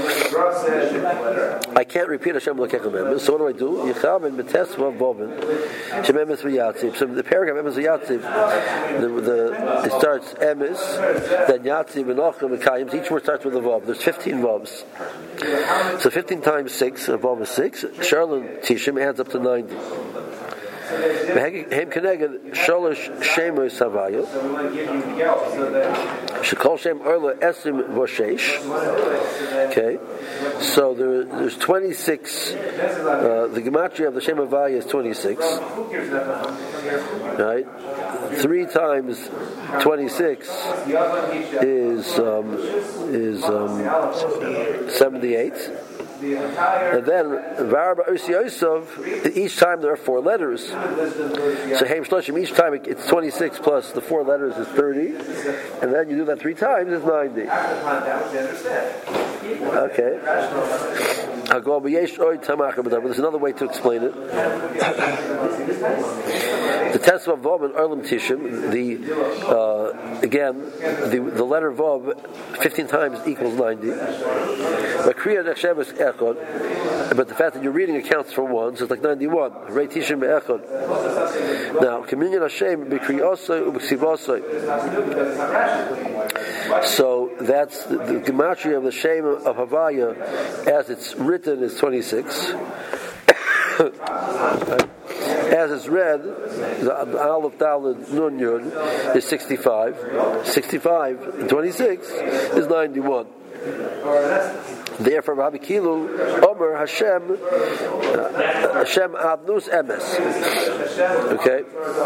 I can't repeat Hashem L'Kechem Emes. So what do I do? Yicham and Betes Vav Bovin. So the paragraph Emes Yatzib, the, the it starts Emes, then Yatzib and Ochim and Kayim. Each word starts with a vav. There's fifteen vavs. So fifteen times six, a vav is six. Sharlin Tishim adds up to ninety. Hem Keneged Sholosh Shemos Havayu. Shekol Shem Orla Esim Voshesh. Okay, so there, there's twenty-six. Uh, the gematria of the Shem Havaya is twenty-six. Right, three times twenty-six is um, is um, seventy-eight. And then Varba Osi Yosef, each time there are four letters. So Haim Shloshim, each time it's twenty-six plus the four letters is thirty. And then you do that three times, it's ninety. Okay. There's another way to explain it. The test of Vav and Erlam Tishim, the uh, again, the, the letter Vav fifteen times equals ninety. But the fact that you're reading accounts for one, so it's like ninety-one. Rei Tishim Be'echad. Now, communion Hashem B'Kri Osoi U'Ksiv Osoi. So that's the, the gematria of the Shem of Havaya as it's written is twenty-six. As it's read, the Aleph Daled Nun Yud is sixty-five. sixty-five and twenty-six is ninety-one. Therefore, Rabbi Kilu, Omer Hashem, Hashem Abnus Emes. Okay.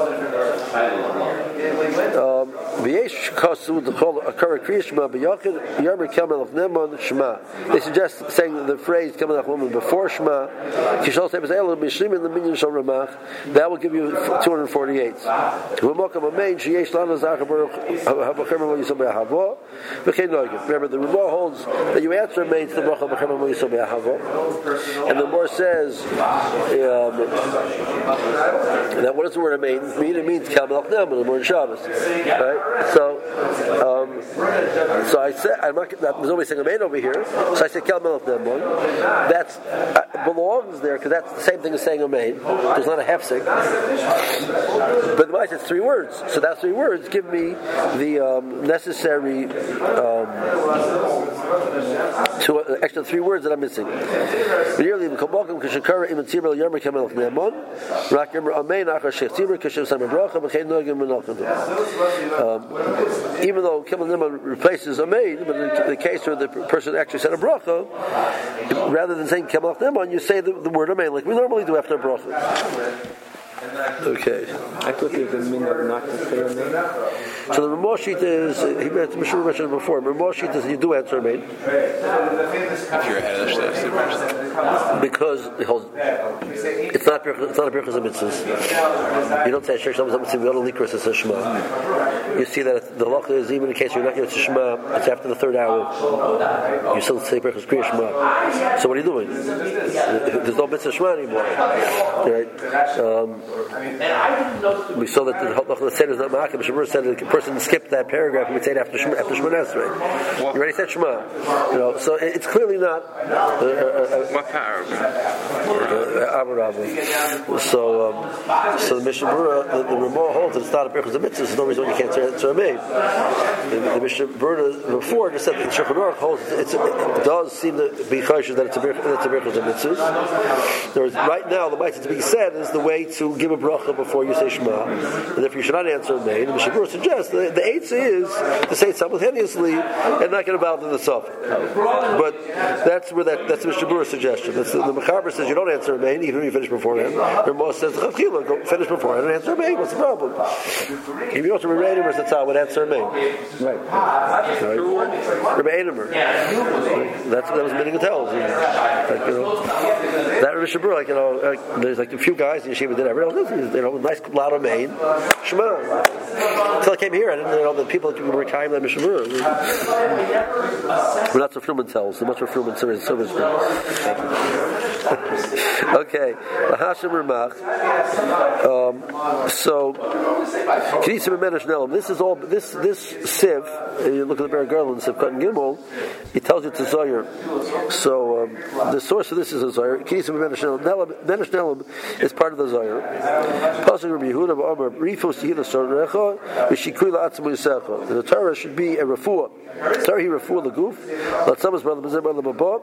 V'yesh kasu d'chol akara kriyishma b'yachid yomer kamel of nemon shema. They suggest saying the phrase kamel of nemon before shema. Kishol sebes elu b'shlim in the minyan shal ramach. That will give you two hundred forty-eight. V'mokam amein sheyesh lana zachar baruch habachem lo yisam be'ahavo. V'chein noigim. Remember, the Ramah holds that you answer amein to the bracha b'chem lo yisam be'ahavo. And the Ramah says um, that what does the word amein mean? It means kamel of nemon, the word Shabbos. Right? So, um, so I said, I'm not, there's nobody saying amen over here. So I said, Kel Melech Nemon. That uh, belongs there because that's the same thing as saying amen. There's not a hefsek. But the Gemara says three words. So that's three words. Give me the um, necessary um, two, uh, extra three words that I'm missing. Um, even though Kimmel Nimon replaces a maid, but in the case where the person actually said a bracha, rather than saying Kimmel Nimon, you say the, the word amen like we normally do after a bracha. Okay. I thought there was a minute not to say amen. So the Ramah sheet is, he mentioned it before, Ramah sheet is you do answer amen. If you're ahead of the shliach, because it holds, it's not it's not a birchas of mitzvahs. You don't say Shech Shalom Mitzvah. You don't likros as a Shema. You see that the halacha is even in case you're not yet Shema. It's after the third hour. You still say birchas Kriya Shema. So what are you doing? There's no mitzvah Shema anymore, right? Um, we saw that the halacha said is not ma'akim. Shemur said that person skipped that paragraph, he would say it after Shema, after Shemona Esrei. You already said Shema. You know, so it's clearly not. Uh, uh, uh, what paragraph? Uh, so, um, so the Mishnah Berurah, the, the Ramah holds that it's not a Birchas HaMitzvah. There's no reason why you can't say it's a Meid. The, the Mishnah Berurah before just said that the Shulchan Aruch holds it's, it does seem to be choshesh that it's a Birchas HaMitzvah. Right now, the mitzvah to be said is the way to give a bracha before you say Shema, and if you should not answer a Meid, the Mishnah Berurah suggests the, the eighth is to say it simultaneously and not get involved in the Safek. But that's where that that's the Mishnah Berurah suggestion. That's the, the Mechaber says you don't answer a Meid even if you finish beforehand. The Ramah says go finish beforehand and answer a Meid. What's the problem? If you go to Rebbe Einemer, that's how I would answer a Meid. Right. Rebbe Einemer. That's that was Meaning tells. Like, you know, that Mishnah Berurah, like you know, like, there's like a few guys in Yeshiva did everyone else. You know, nice lot of Meid. Shema. Until I came here, I didn't know the people that were carrying that Mishnah Berurah. We're not so Fruman tells. Much for Fruman service. service Okay, the Hashem Ramach. Um, so, this is all. This this sieve. You look at the Bear Garland Sieve Cut and Gimel. It tells you it's a Zoyer. So um, the source of this is a Zoyer. Menesh Nelam is part of the Zoyer. Pasuk Rabbi Yehuda B'Amar Rifus Tehila Sorecha V'Shikui La'atzmu Yisecha. The Torah should be a refuah. Torah he refuah the goof. Latzamas B'Alam B'Zeh B'Alam B'Ba.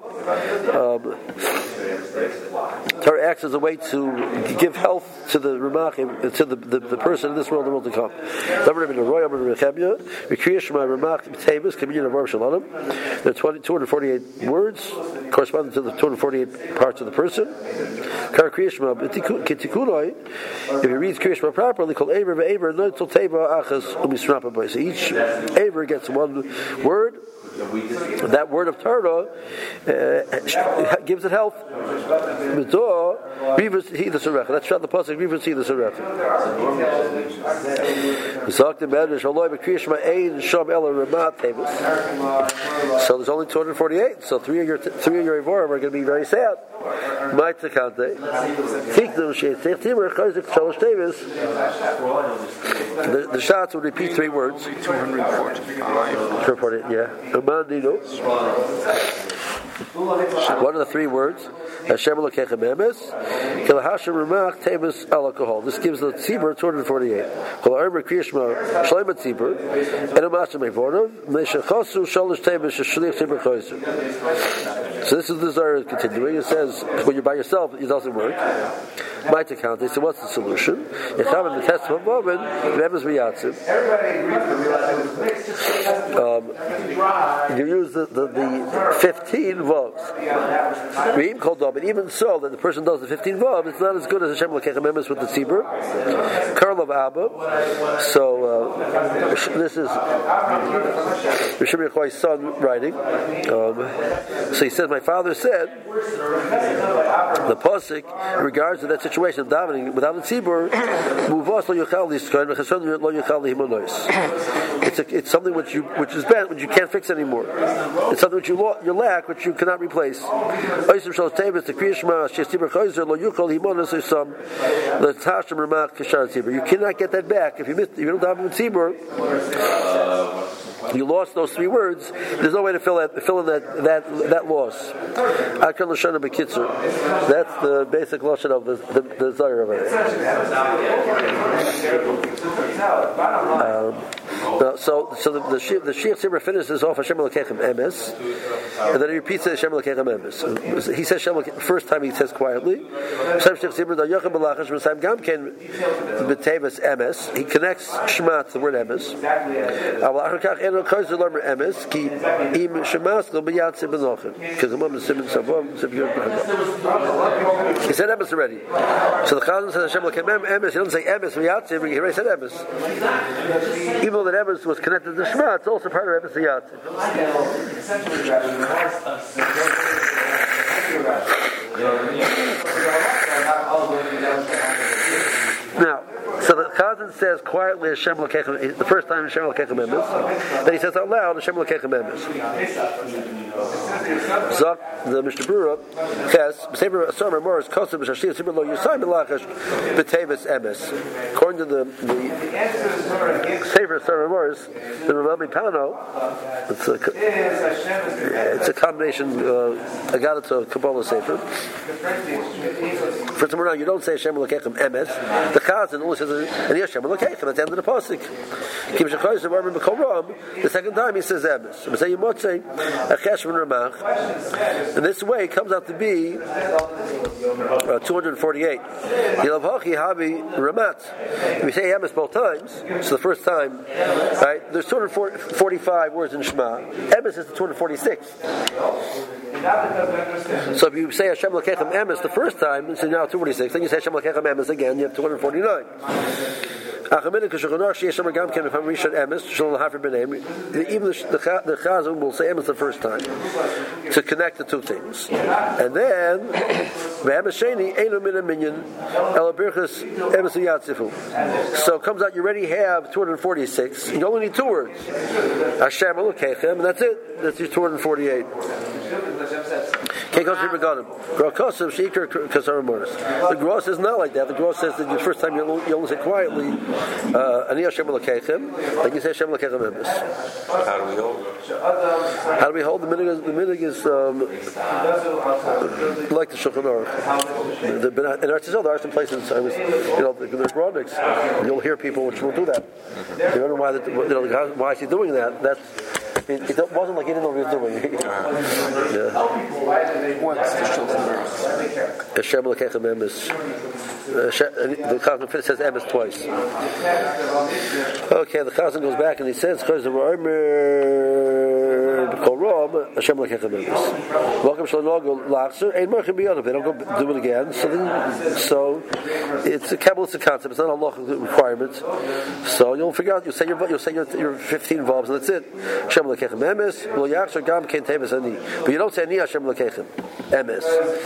Torah acts as a way to give health to the Ramach, to the, the, the person in this world and the world to come. There are two hundred forty-eight words corresponding to the two hundred forty-eight parts of the person. If he reads Kriya Shema properly, called Aver ve'Aver, so each Aver gets one word. That word of Torah uh, gives it health. That's not the pasuk. Rivas he the Sarecha. So there's only two hundred forty-eight. So three of your three of your Evorim are going to be very sad. The, the shots would repeat three words. two hundred forty-five. Yeah. What are the three words? Hashem Elokeichem Emes, Kil Hashem Ramach Tevis Alcohol. This gives the tzibur two hundred forty-eight. Kol Armer Kriya Shema Shleima tzibur, and a Mashem Evorov Meshachasu Shalish Tevis Shliach Tzibur Choser. So this is the Zohar continuing. It says when you're by yourself, it doesn't work. Might account. They said, what's the solution? Yechavan the test of a moment, Emes Miyatzim. Um, you use the, the, the fifteen vavs. Re'im called but even so, that the person does the fifteen vav, it's not as good as Hashem Elokeichem Emes with the tzibur. Karl of Abba. So uh, this is Rishon Yochai's son writing. Um, so he says, my father said, the pasuk in regards to that situation of davening without the tzibur, muvas lo yochal liskoin v'chasson lo yochal lihimonos. It's a, it's something which you which is bad, which you can't fix anymore. It's something which you lo- you lack, which you cannot replace. The Kriya Shema Shestibur Chayzer Lo Yuchal Himonos Isam the Tashem Ramach Kashar Tzibur. You cannot get that back if you miss, if you don't have a tzibur. You lost those three words. There's no way to fill that fill in that that that loss. Akal Lashon B'Kitzur. That's the basic lashon of the the, the Zohar of it. Um, No, so, so the the Shiach the Tzibur finishes off Hashem Elokeichem Emes, and then he repeats it Hashem Elokeichem Emes. He says Hashem first time he says quietly. Hashem Tzibur Da Yochim B'Lachash V'Sayim Gam Ken B'Teves Emes. He connects Shema to the word Emes. Aval Achar Kach Eno Kozer Lomer Emes Ki Im Shemas Lo B'Yatzim B'Nochim because the moment Simin Savom Simin. He said Emes already. So the Chazan says Hashem Elokeichem Emes. He doesn't say Emes V'Yatzim. He already said Emes. Even though that Emes was connected to Shema, it's also part of Emes V'Yatzim. Now, so the Chazan Chazan says quietly Hashem Lokechem, the first time Hashem Lokechem Emes. Then he says out loud Hashem Lokechem Emes. Zok, the Mishnah Berurah, Ches, B'Sefer Asar Morris, Kosev B'Shashiyah Sibir Lo Yisai Melachash B'Tevis Emes. According to the the Sefer Asar Morris, the Rambam Pano, it's a it's a combination. Uh, I got it to Kabbalah Sefer. For tomorrow, you don't say Hashem Lokechem Emes. The Chazan only says and Hashem Lokechem at the end of the pasuk. The second time he says Emes. And this way it comes out to be uh, two hundred forty-eight. If you say Emes both times, so the first time, right? There's two hundred forty-five words in Shema. Emes is the two hundred forty-six. So if you say Hashem Lokechem Emes the first time, so now two hundred forty-six, then you say Hashem Lokechem Emes again, you have two hundred forty-nine. Even the, the, the Chazan will say Emes the first time to connect the two things. And then so it comes out you already have two hundred forty-six, you only need two words. Hashem Lokechem, and that's it. That's your two hundred forty-eight. The Gross is not like that. The Gross says that the first time you only say quietly, Ani Hashem Lokechem, like you say Hashem Lokechem Emes. How do we hold? How do we hold? The minig is, the minig is um, like the Shulchan Aruch. The, the, in Eretz Yisrael, there are some places, I was, you know, there's Rodniks, and you'll hear people which will do that. You don't know why, the, you know, why is he doing that? That's It, it wasn't like he didn't know what he was doing. Yeah. What's the Shulchan Aruch? Hashem Lokechem Emes. The Chazan says Emes twice. Okay, the Chazan goes back and he says, "Because the Hashem Lokechem Emes. Welcome Shalom Lachser. Ein Merchim Biyadav. They don't go do it again. So, then, so it's a Kabbalistic concept. It's not a halachic requirement. So you'll figure out. You'll say your you'll say your, your fifteen vowels and that's it. Hashem Lokechem Emes. Well, Yachshar Gam Kein Tevis Ani. But you don't say Ani Hashem Lokechem Emes.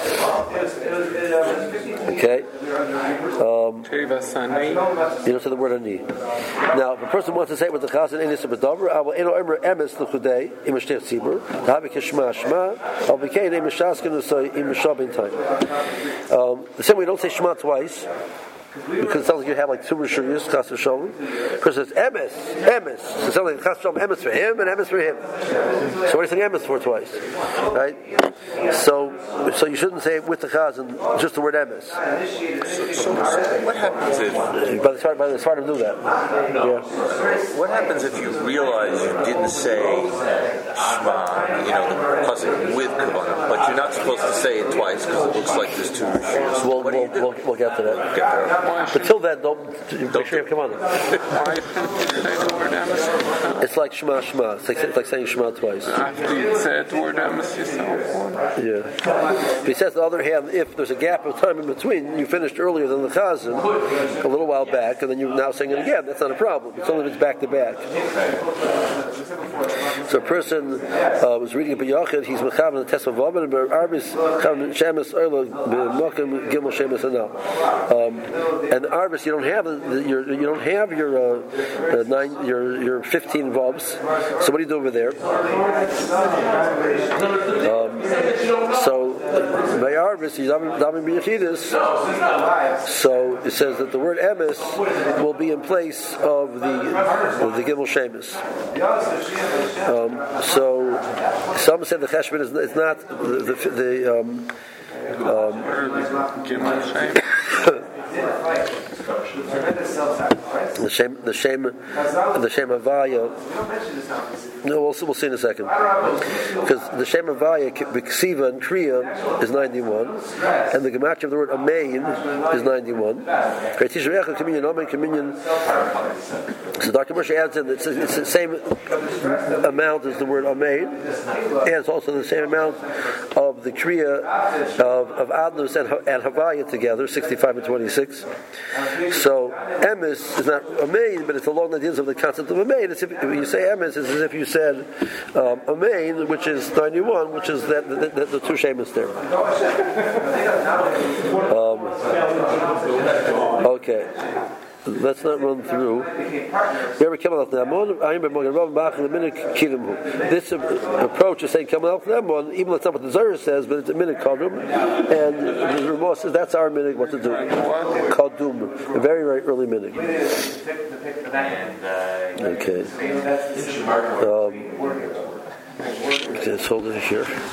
Okay. Um, you don't say the word Ani. Now, if a person wants to say it with the Chazan Enis B'Davar, I will Eno Emer Emes L'Chudei Im Shtei Tzibur. Tahavi Kishma Shma. I'll be Kein Im Shaskin Usay Im Shabin Time. The same way, you don't say Shema twice. Because it sounds like you have like two Rishuyos, Chas v'Sholem. Because it's Emes, Emes. So it sounds like Chas v'Sholem, Emes for him and Emes for him. So what are you saying Emes for twice? Right? So so you shouldn't say it with the Chazan, just the word Emes. So, so, so what happens if... By the by the Sfardim do that. Yeah. What happens if you realize you didn't say Shema, you know, the pasuk with Kavanah, but you're not supposed to say it twice because it looks like there's two Rishuyos? We'll, we'll, we'll, we'll get to that. Get there. But till then, don't, don't make sure you come on. It's like Shema Shema. It's like, it's like saying Shema twice. After you say the word Emes yourself. Yeah. But he says, on the other hand, if there's a gap of time in between, you finished earlier than the Chazan, a little while back, and then you're now saying it again, that's not a problem. It's only if it's back to back. So a person uh, was reading a B'Yachid, he's Mechav in the Test of Vavin, and Arbis, Chav Shemes Erla, B'Mokim, Gimel Shemes Anal. And Arbis, you don't have the, the, your you don't have your uh, uh, nine your your fifteen vobs. So what do you do over there? Um, so by Arbis, he's Damin B'Yachidus. So it says that the word Emes will be in place of the of the Gimel Shemes. Um, so some said the Cheshbon is it's not the the, the um, um, the shame, the shame, the shame of Vaya. No, we'll, we'll see in a second. Because the shame of Vaya, B'Ksiva and Kriya is ninety-one, and the gematria of the word Amein is ninety-one. So Doctor Moshe adds in it's, it's the same amount as the word Amein, and it's also the same amount of the Kriya of, of Adnus and, and Havaya together, sixty-five and twenty-six. So Emes is not Amein, but it's along the lines of the concept of Amein. It's if, if you say Emes, it's as if you said um, Amein, which is ninety-one, which is that the, the, the two shemus there. Um, okay. let's not run through. This approach is saying coming out from that one, even though it's not what the Zohar says, but it's a minute kadum, and the Ramah says that's our minute what to do. Kadum, a very very early minute. Okay. Um, let's hold it here.